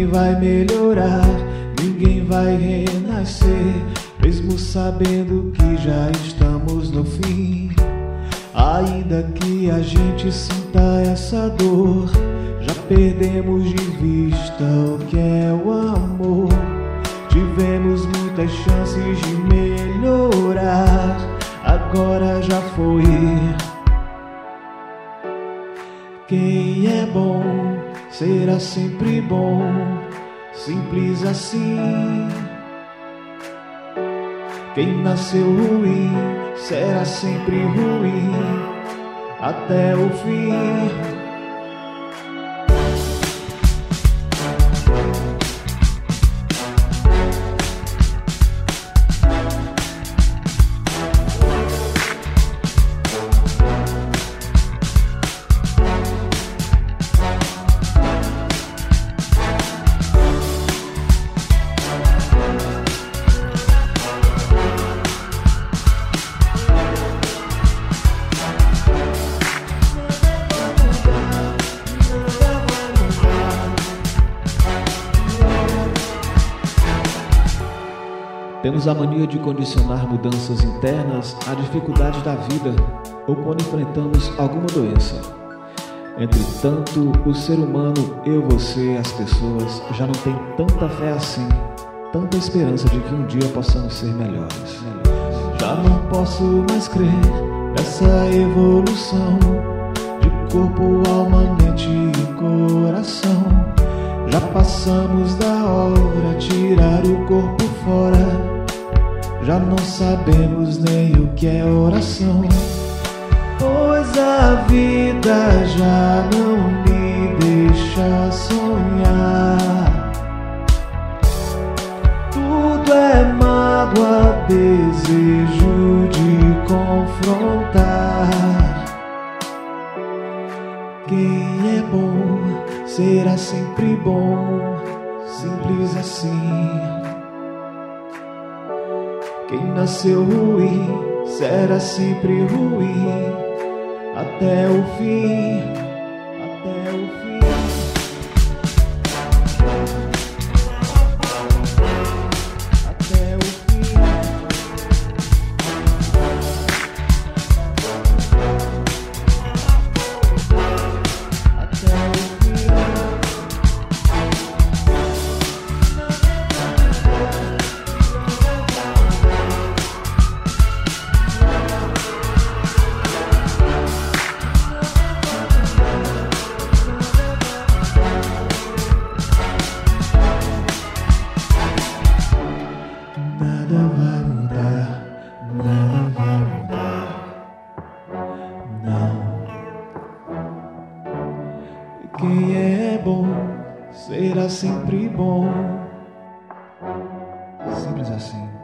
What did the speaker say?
ninguém vai melhorar, ninguém vai renascer, mesmo sabendo que já estamos no fim. Ainda que a gente sinta essa dor, já perdemos de vista o que é o amor. Tivemos muitas chances de melhorar, agora já foi. Quem é bom será sempre bom, simples assim. Quem nasceu ruim será sempre ruim até o fim. Temos a mania de condicionar mudanças internas à dificuldade da vida ou quando enfrentamos alguma doença. Entretanto, o ser humano, eu, você, as pessoas, já não têm tanta fé assim, tanta esperança de que um dia possamos ser melhores. Já não posso mais crer nessa evolução de corpo, alma, mente e coração. Já passamos da hora, tirar o corpo fora. Já não sabemos nem o que é oração, pois a vida já não me deixa sonhar. Tudo é mágoa, desejo de confrontar. Quem é bom será sempre bom, simples assim. Quem nasceu ruim será sempre ruim até o fim, até o fim. Até o fim. Até o fim. Nada vai mudar, nada vai mudar, não. Quem é bom será sempre bom, simples assim.